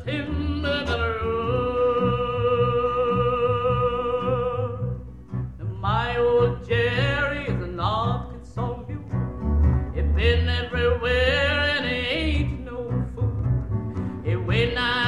timber to the road. My old Jerry is an Arkansas mule. He been everywhere and he ain't no fool. He weighed 9